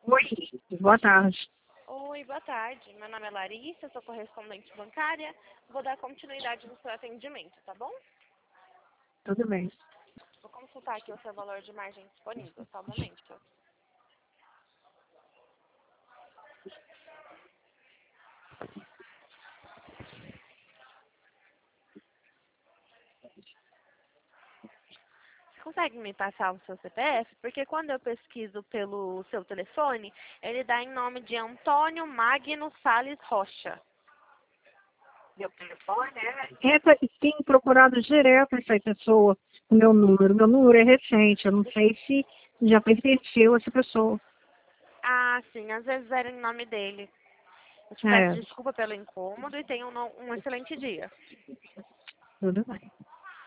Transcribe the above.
Oi, boa tarde. Oi, boa tarde. Meu nome é Larissa, sou correspondente bancária. Vou dar continuidade no seu atendimento, tá bom? Tudo bem. Vou consultar aqui o seu valor de margem disponível, só um momento. Você consegue me passar o seu CPF? Porque quando eu pesquiso pelo seu telefone, ele dá em nome de Antônio Magno Sales Rocha. Meu telefone tem procurado direto essa pessoa, o meu número. Meu número é recente, eu não sei se já pertenceu essa pessoa. Ah, sim, às vezes era em nome dele. Eu te peço É, desculpa pelo incômodo e tenha um excelente dia. tudo bem.